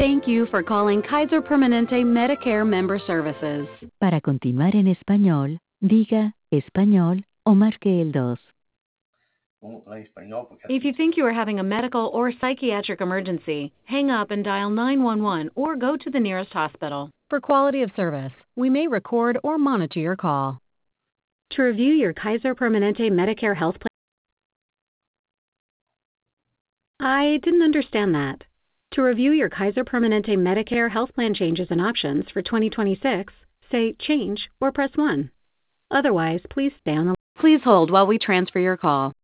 Thank you for calling Kaiser Permanente Medicare Member Services. Para continuar en español, diga español o marque el 2. If you think you are having a medical or psychiatric emergency, hang up and dial 911 or go to the nearest hospital. For quality of service, we may record or monitor your call. To review your Kaiser Permanente Medicare health plan. I didn't understand that. To review your Kaiser Permanente Medicare health plan changes and options for 2026, say change or press 1. Otherwise, please stay on the line. Please hold while we transfer your call.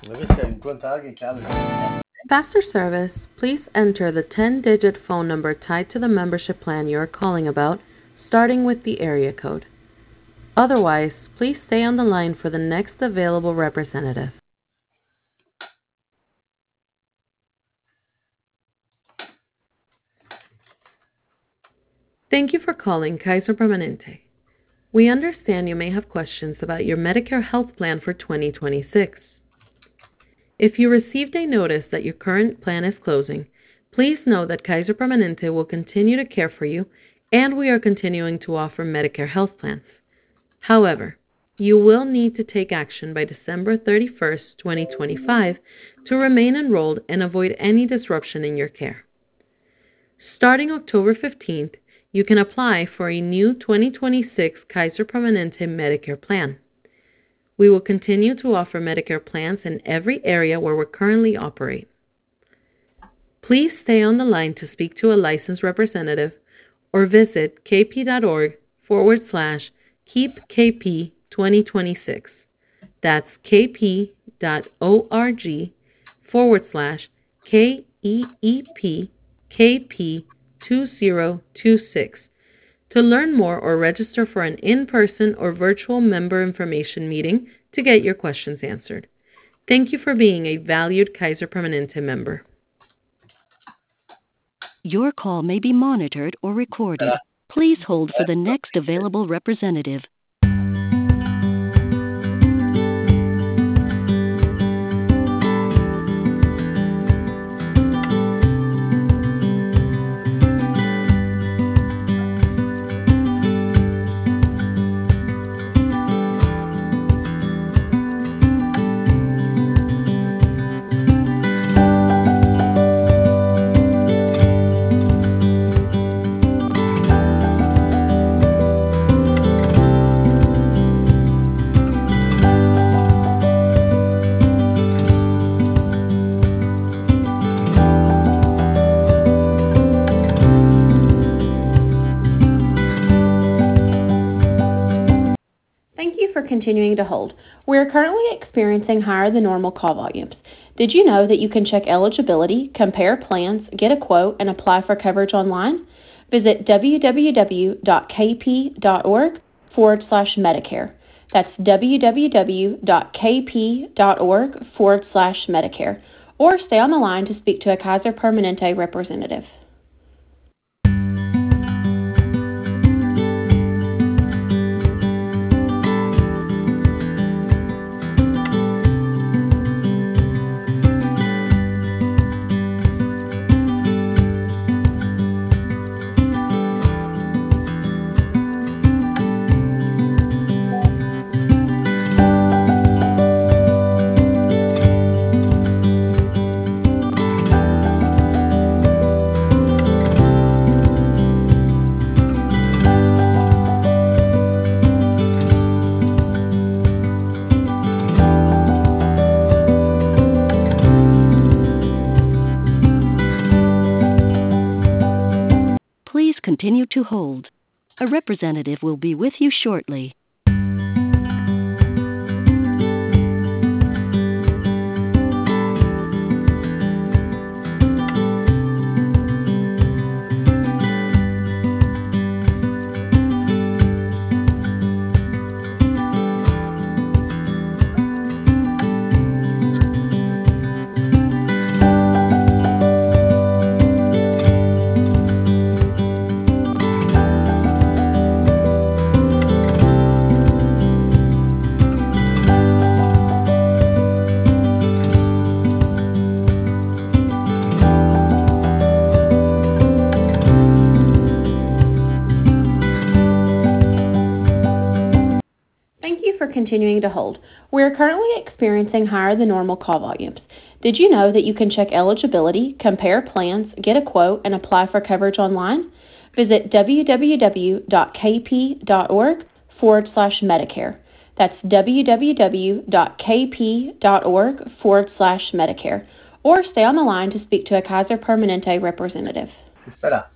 Faster service, please enter the 10-digit phone number tied to the membership plan you are calling about, starting with the area code. Otherwise, please stay on the line for the next available representative. Thank you for calling Kaiser Permanente. We understand you may have questions about your Medicare health plan for 2026. If you received a notice that your current plan is closing, please know that Kaiser Permanente will continue to care for you and we are continuing to offer Medicare health plans. However, you will need to take action by December 31st, 2025 to remain enrolled and avoid any disruption in your care. Starting October 15th, you can apply for a new 2026 Kaiser Permanente Medicare plan. We will continue to offer Medicare plans in every area where we currently operate. Please stay on the line to speak to a licensed representative or visit kp.org/KeepKP2026. That's kp.org/KEEPKP2026 to learn more or register for an in-person or virtual member information meeting to get your questions answered. Thank you for being a valued Kaiser Permanente member. Your call may be monitored or recorded. Please hold for the next available representative. Thank you for continuing to hold. We are currently experiencing higher than normal call volumes. Did you know that you can check eligibility, compare plans, get a quote, and apply for coverage online? Visit www.kp.org/Medicare. That's www.kp.org/Medicare. Or stay on the line to speak to a Kaiser Permanente representative. Please continue to hold. A representative will be with you shortly. continuing to hold. We are currently experiencing higher than normal call volumes. Did you know that you can check eligibility, compare plans, get a quote, and apply for coverage online? Visit www.kp.org/Medicare. That's www.kp.org/Medicare. Or stay on the line to speak to a Kaiser Permanente representative. Espera.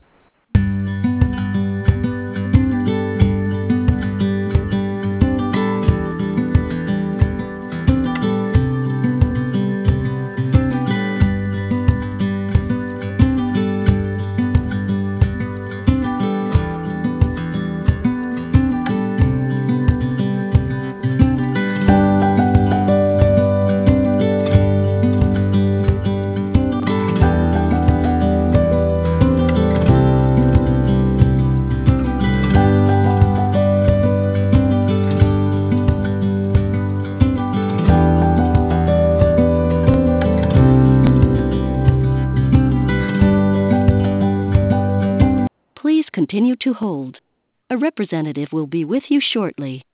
Please continue to hold. A representative will be with you shortly.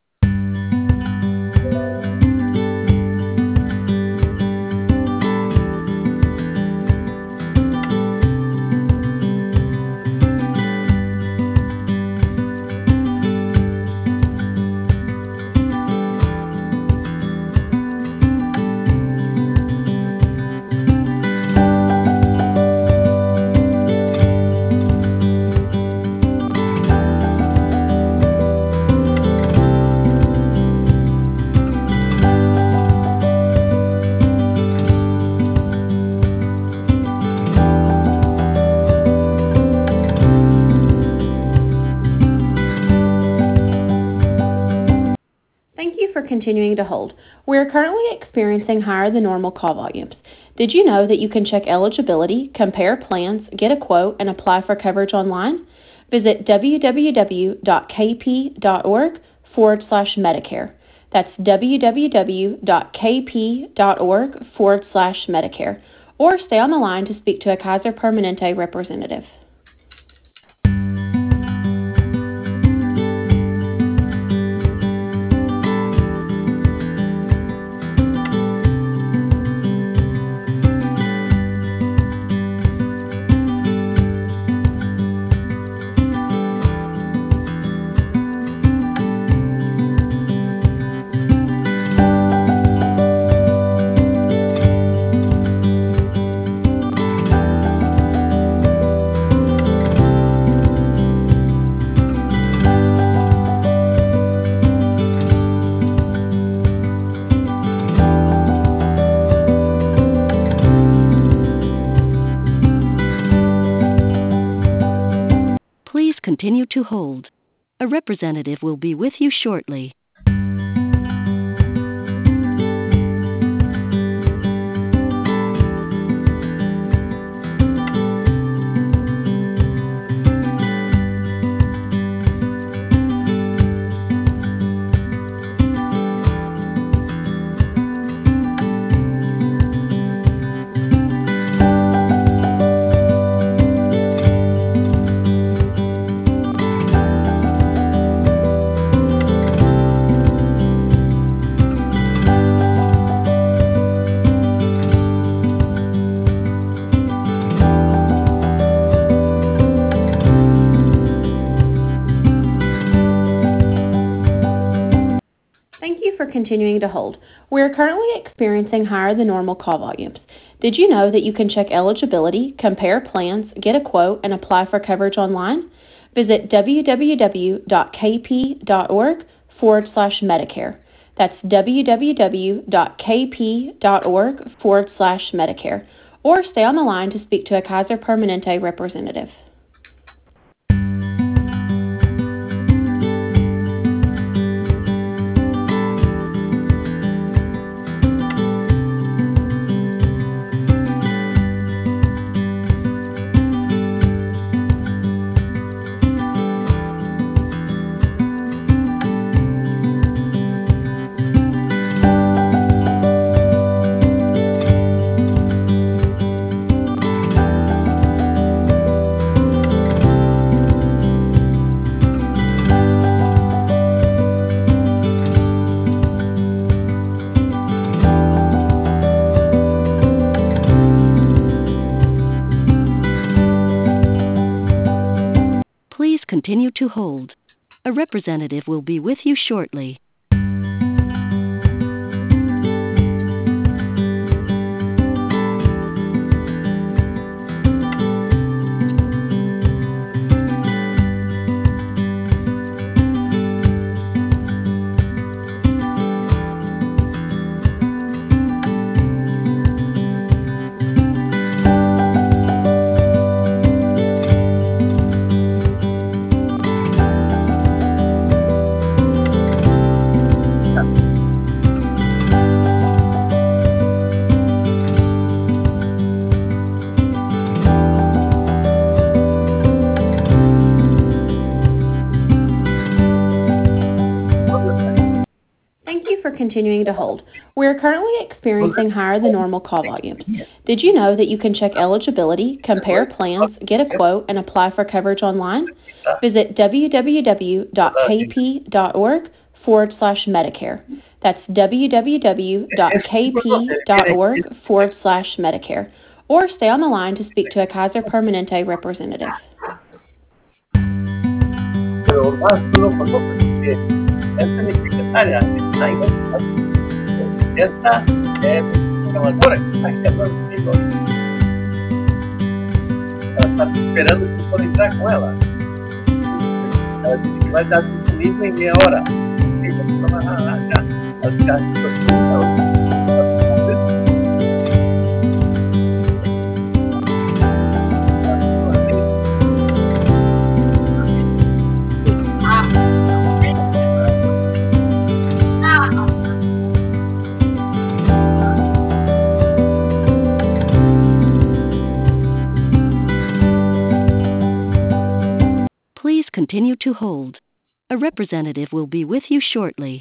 Thank you for continuing to hold. We are currently experiencing higher than normal call volumes. Did you know that you can check eligibility, compare plans, get a quote, and apply for coverage online? Visit www.kp.org/Medicare. That's www.kp.org/Medicare. Or stay on the line to speak to a Kaiser Permanente representative. Please continue to hold. A representative will be with you shortly. Thank you for continuing to hold. We are currently experiencing higher than normal call volumes. Did you know that you can check eligibility, compare plans, get a quote, and apply for coverage online? Visit www.kp.org/Medicare. That's www.kp.org/Medicare. Or stay on the line to speak to a Kaiser Permanente representative. continue to hold. A representative will be with you shortly. Thank you for continuing to hold. We are currently experiencing higher than normal call volumes. Did you know that you can check eligibility, compare plans, get a quote, and apply for coverage online? Visit www.kp.org/Medicare. That's www.kp.org/Medicare. Or stay on the line to speak to a Kaiser Permanente representative. Pero más solo con nosotros, porque esta es mi secretaria, está en esta programadora que está encargada conmigo ela está esperando que eu possa entrar com ela. Ela disse que vai estar disponível em meia hora. E vamos trabalhar já. As Please continue to hold. A representative will be with you shortly.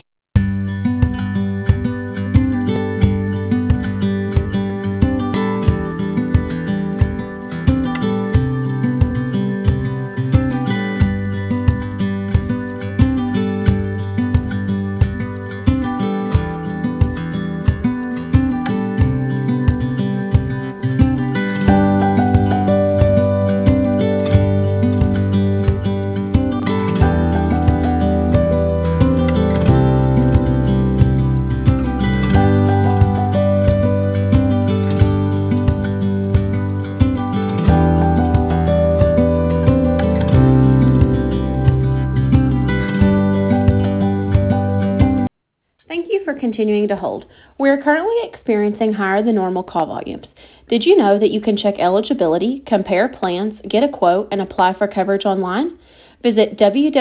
Thank you for continuing to hold. We are currently experiencing higher than normal call volumes. Did you know that you can check eligibility, compare plans, get a quote, and apply for coverage online? Visit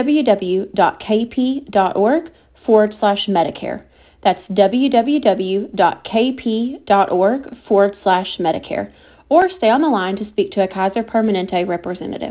www.kp.org/Medicare. That's www.kp.org/Medicare. Or stay on the line to speak to a Kaiser Permanente representative.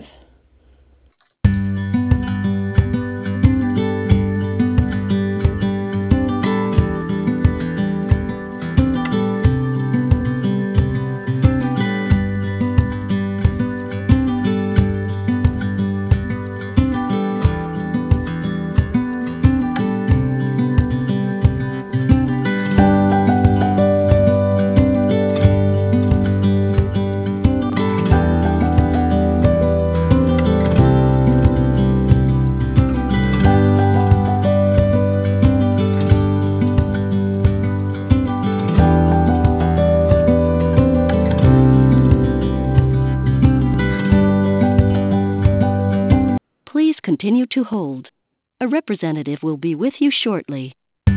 Please continue to hold. A representative will be with you shortly.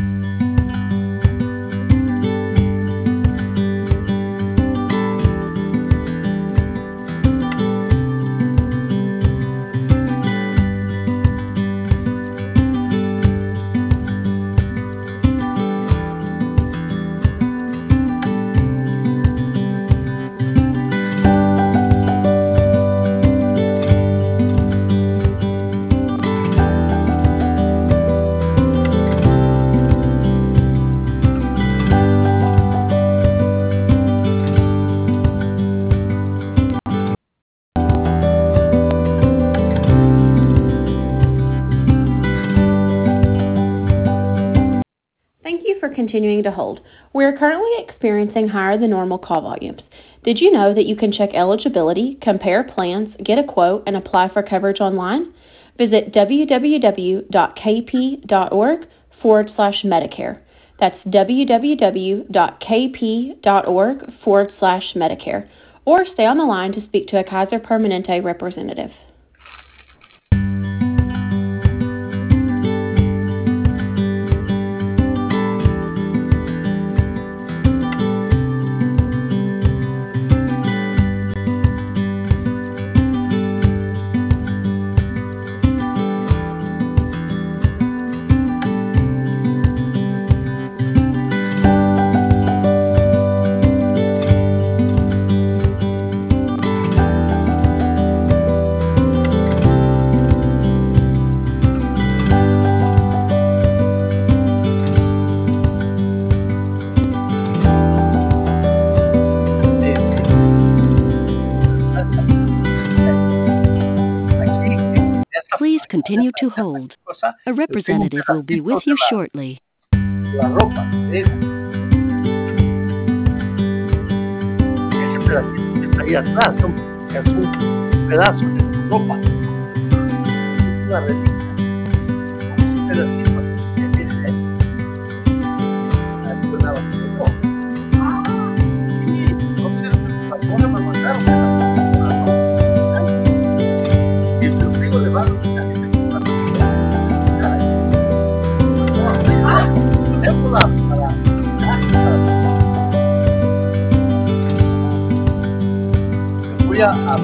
Thank you for continuing to hold. We are currently experiencing higher than normal call volumes. Did you know that you can check eligibility, compare plans, get a quote, and apply for coverage online? Visit www.kp.org/Medicare. That's www.kp.org/Medicare. Or stay on the line to speak to a Kaiser Permanente representative. Please continue to hold. A representative will be with you shortly. La ropa, ese pedacito que está ahí atrás, ¿no? Es un pedazo de tu ropa, es una reliquia, es un pedacito que dice, y entonces ahora me mandaron y el amigo le va a voy a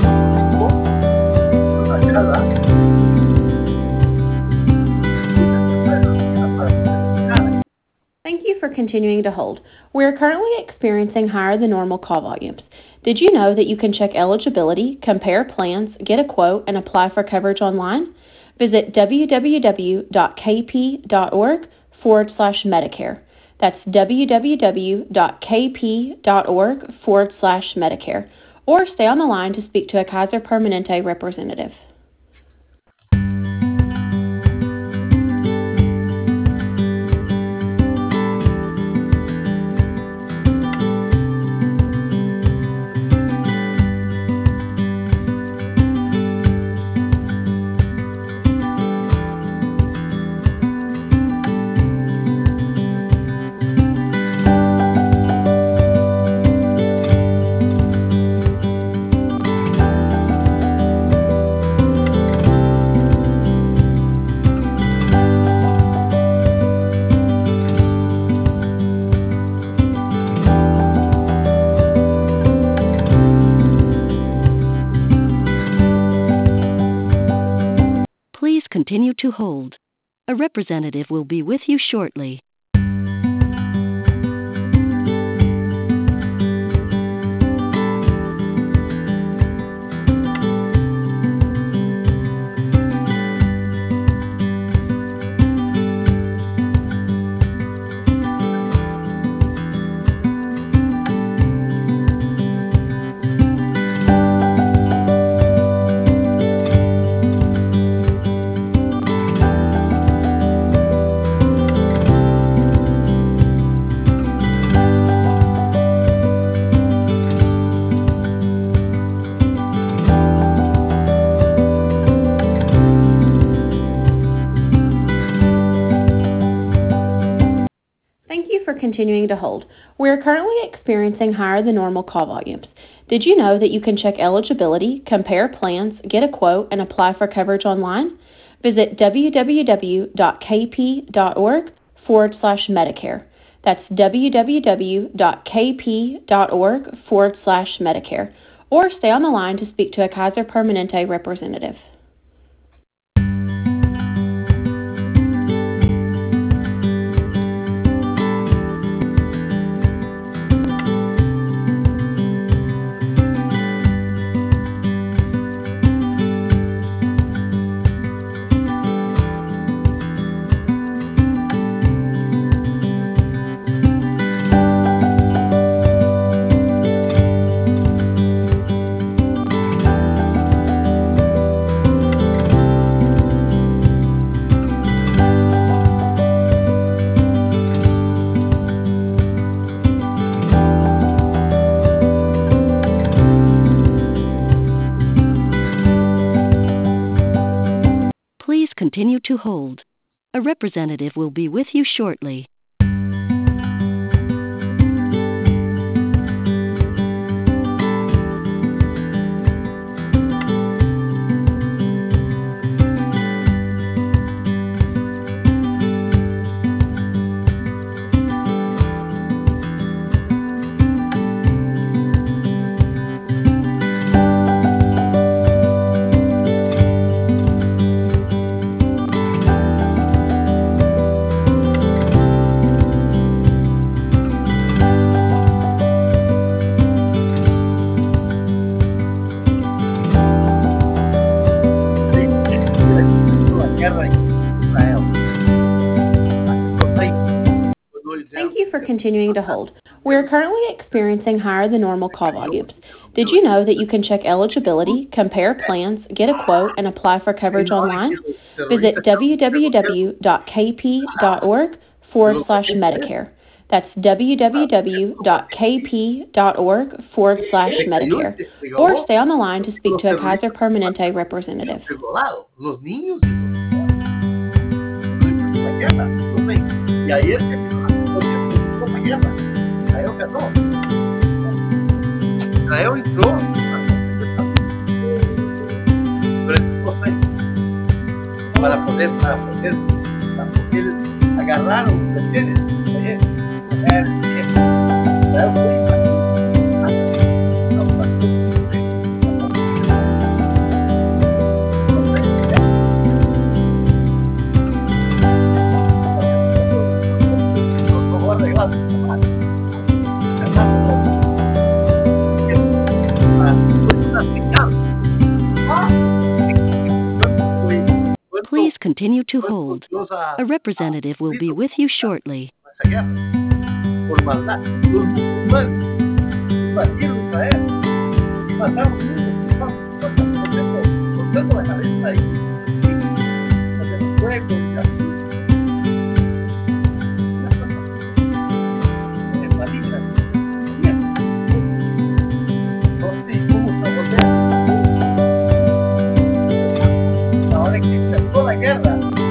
Thank you for continuing to hold. We are currently experiencing higher than normal call volumes. Did you know that you can check eligibility, compare plans, get a quote, and apply for coverage online? Visit www.kp.org/Medicare. That's www.kp.org/Medicare. Or stay on the line to speak to a Kaiser Permanente representative. Please continue to hold. A representative will be with you shortly. Thank you for continuing to hold. We are currently experiencing higher than normal call volumes. Did you know that you can check eligibility, compare plans, get a quote, and apply for coverage online? Visit www.kp.org/Medicare. That's www.kp.org/Medicare. Or stay on the line to speak to a Kaiser Permanente representative. continue to hold. A representative will be with you shortly. Thank you for continuing to hold. We are currently experiencing higher than normal call volumes. Did you know that you can check eligibility, compare plans, get a quote, and apply for coverage online? Visit www.kp.org/Medicare. That's www.kp.org/Medicare. Or stay on the line to speak to a Kaiser Permanente representative. Los niños la guerra, y ayer se la guerra, Israel ganó. Israel entró durante 2 años para poder agarrar los retenes. Ayer, Israel fue Please continue to hold. A representative will be with you shortly. Por maldad, los musulmanes invadieron Israel y mataron niños, cortando la cabeza ahí, con el fuego y así. Maligna. No sé cómo se volver. Ahora que empezó la guerra,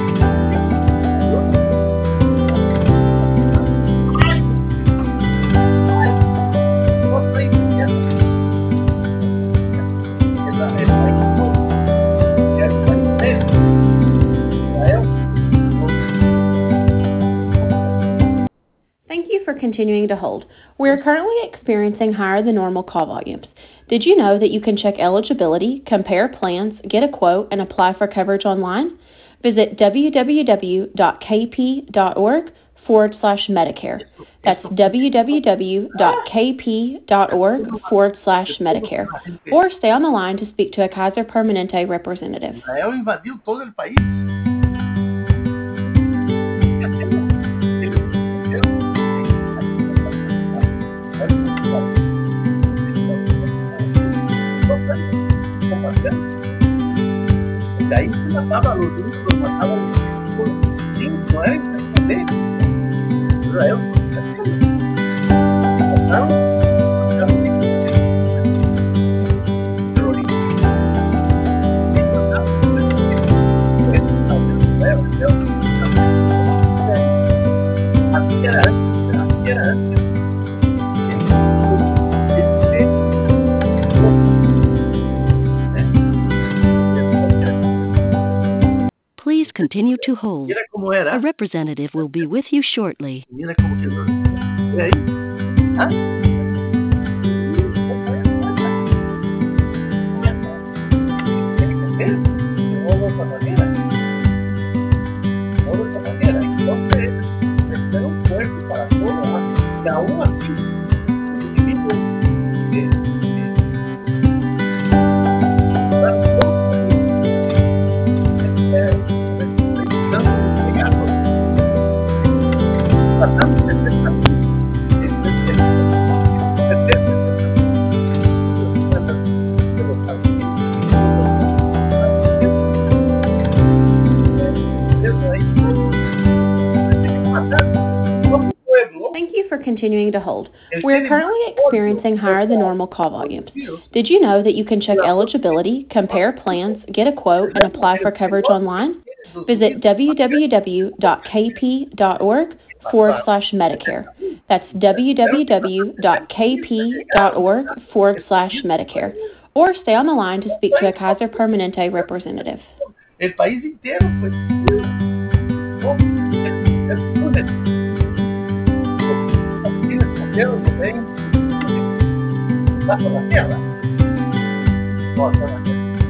Thank you for continuing to hold. We are currently experiencing higher than normal call volumes. Did you know that you can check eligibility, compare plans, get a quote, and apply for coverage online? Visit www.kp.org/Medicare. That's www.kp.org/Medicare. Or stay on the line to speak to a Kaiser Permanente representative. Israel invadió todo el país. Y ahí se mataba a los niños, los mataba a los chicos, sin poder entender. Israel no podía hacerlo. Y mataron terroristas. Y mataron así era antes. Please continue to hold. Mira cómo era. A representative will be with you shortly. Mira cómo quedó. Mira ahí. ¿Ah? De otra manera. Entonces, es un fuerte para todos. Y aún así, los individuos Thank you for continuing to hold. We are currently experiencing higher than normal call volumes. Did you know that you can check eligibility, compare plans, get a quote, and apply for coverage online? Visit www.kp.org/Medicare. That's www.kp.org/Medicare. Or stay on the line to speak to a Kaiser Permanente representative. El país entero, pues. Entonces, tienes gobiernos de 20 bajo la tierra. No, no, no.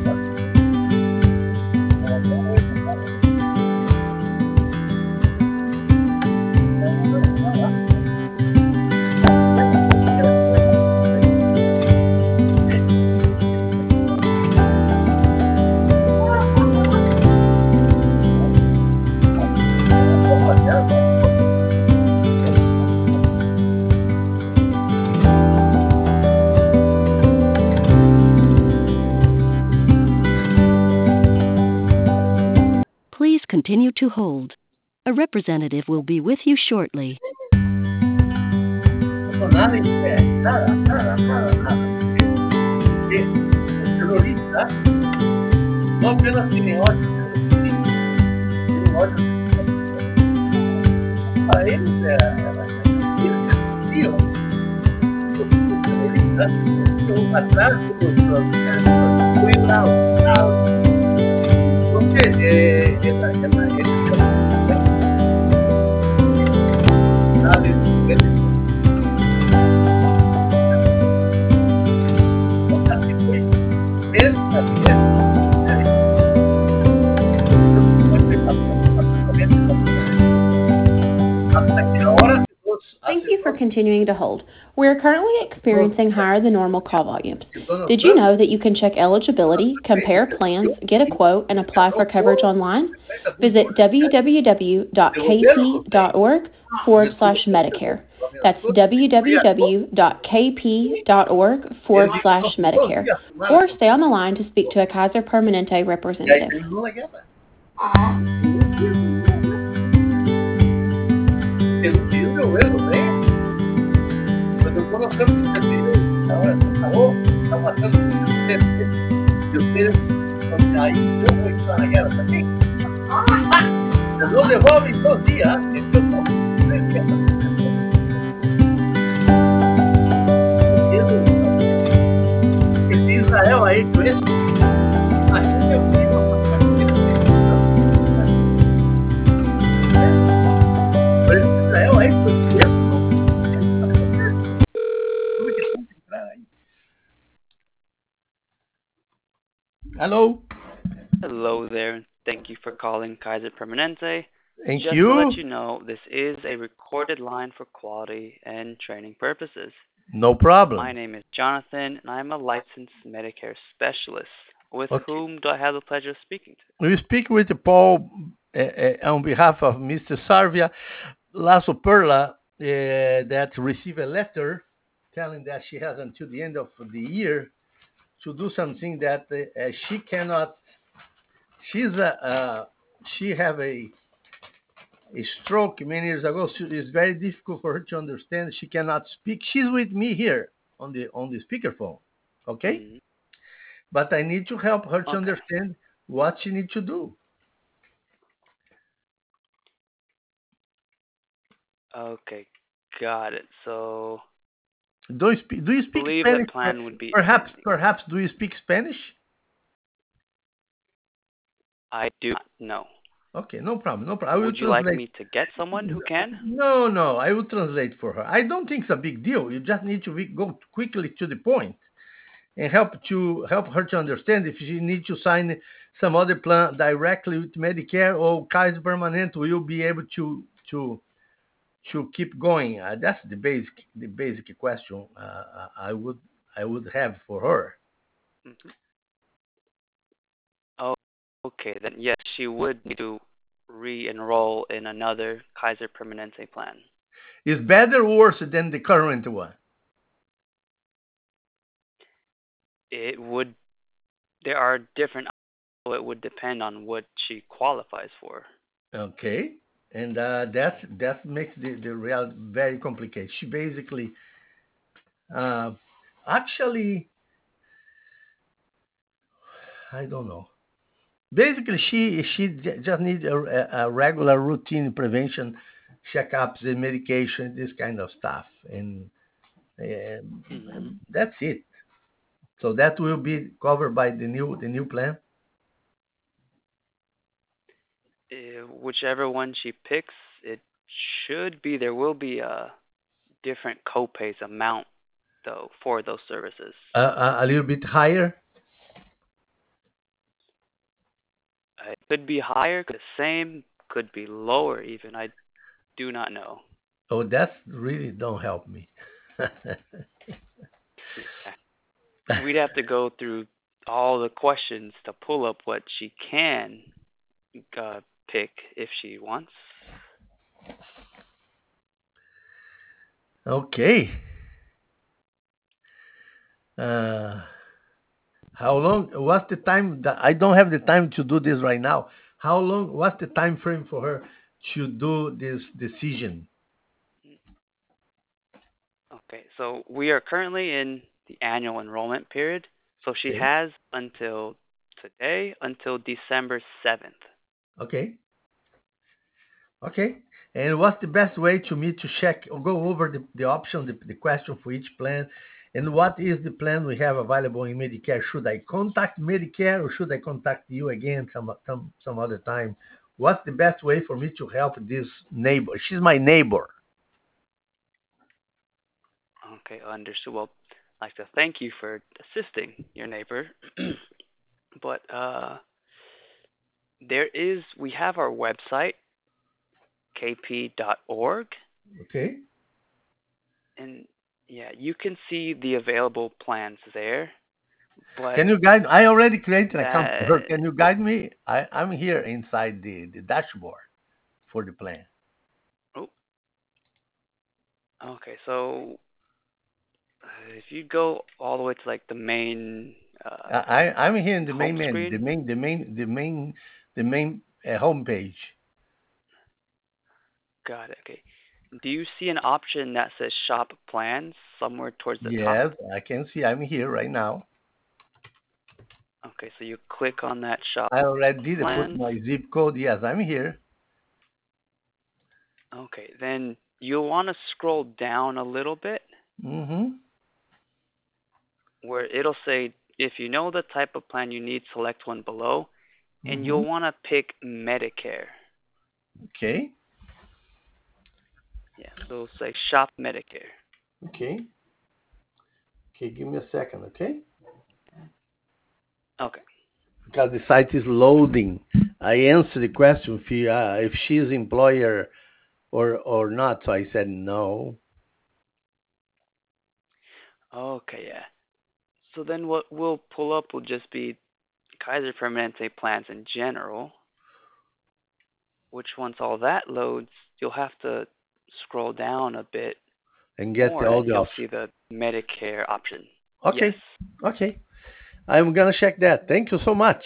Please continue to hold. A representative will be with you shortly. No, nada, nada. El terrorista no apenas tiene 8, tiene 8. Para él, tío, los terroristas, atrás, cuidado. Thank you for continuing to hold. We are currently experiencing higher than normal call volumes. Did you know that you can check eligibility, compare plans, get a quote, and apply for coverage online? Visit www.kp.org/Medicare. That's www.kp.org/Medicare. Or stay on the line to speak to a Kaiser Permanente representative. Ahora se acabó, estamos haciendo y ustedes, porque ahí yo voy a la guerra también. No le voy a abrir 2 días, esto no. Que si Israel ha hecho eso, imagínate pero Israel ha hecho eso. Hello. Hello there. Thank you for calling Kaiser Permanente. Thank Just you. to let you know, this is a recorded line for quality and training purposes. No problem. My name is Jonathan, and I'm a licensed Medicare specialist. With Okay. whom do I have the pleasure of speaking to? We speak with Paul on behalf of Mr. Sarvia Lasso Perla that received a letter telling that she has until the end of the year to do something that she cannot. She have a stroke many years ago. So it's very difficult for her to understand. She cannot speak. She's with me here on the speakerphone. Okay. Mhm. But I need to help her to Okay. understand what she needs to do. Okay, got it. So, Do you speak I believe Spanish? the plan would be Perhaps do you speak Spanish? I do not know. Okay, no problem. I will Would you like translate. me to get someone who can? No, I will translate for her. I don't think it's a big deal. You just need to go quickly to the point and help her to understand if she needs to sign some other plan directly with Medicare or Kaiser Permanente will be able to keep going. That's the basic question I would have for her. Mm-hmm. Oh, okay, then yes, she would need to re-enroll in another Kaiser Permanente plan. Is better or worse than the current one? It would. There are different. So it would depend on what she qualifies for. Okay, and that makes the real very complicated. She basically, actually, I don't know. Basically, just needs a regular routine prevention checkups and medication, this kind of stuff, and Hmm. that's it. So that will be covered by the new plan. Whichever one she picks, it should be. There will be a different copays amount though for those services. A little bit higher. It could be higher, could be the same, could be lower even. I do not know. Oh, that's really don't help me. We'd have to go through all the questions to pull up what she can uh, pick if she wants. Okay. Uh, how long? What's the time? I don't have the time to do this right now. How long? What's the time frame for her to do this decision? Okay, so we are currently in the annual enrollment period. So she Okay. has until today, until December 7th. Okay. Okay. And what's the best way to me to check or go over the option, the question for each plan? And what is the plan we have available in Medicare? Should I contact Medicare or should I contact you again some other time? What's the best way for me to help this neighbor? She's my neighbor. Okay, understood. Well, I'd like to thank you for assisting your neighbor. But we have our website, kp.org, Okay. and yeah, you can see the available plans there. But Can you guide? I already created an account for her. that, Can you guide me? I'm here inside the dashboard for the plan. oh, okay, so if you go all the way to like the main I'm here in the main home menu, screen, the main homepage. got it. Okay. Do you see an option that says shop plans somewhere towards the top? Yes, I can see. I'm here right now. Okay, so you click on that shop I already did put plans. my zip code. Yes, I'm here. Okay, then you'll want to scroll down a little bit Mm-hmm. where it'll say if you know the type of plan you need, select one below, and Mm-hmm. you'll want to pick Medicare. Okay. Yeah, so it'll say shop Medicare. Okay. Okay. Give me a second. Okay. Okay. Because the site is loading. I answered the question if she's employer or not. So I said no. Okay, yeah. So then what we'll pull up will just be Kaiser Permanente plans in general, which once all that loads, you'll have to scroll down a bit And get more all and the you'll options. see the Medicare option. Yes. Okay. Okay. I'm gonna check that. Thank you so much.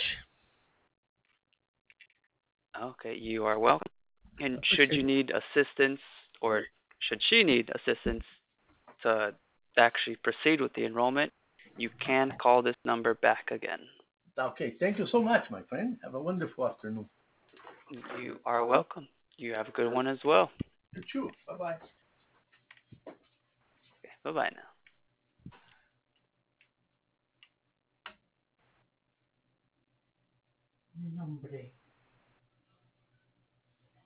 Okay, you are welcome. And should Appreciate you it. need assistance or should she need assistance to actually proceed with the enrollment, you can call this number back again. Okay. Thank you so much, my friend. Have a wonderful afternoon. You are welcome. You have a good one as well. You too. Bye bye. Okay, bye-bye now. Nombre.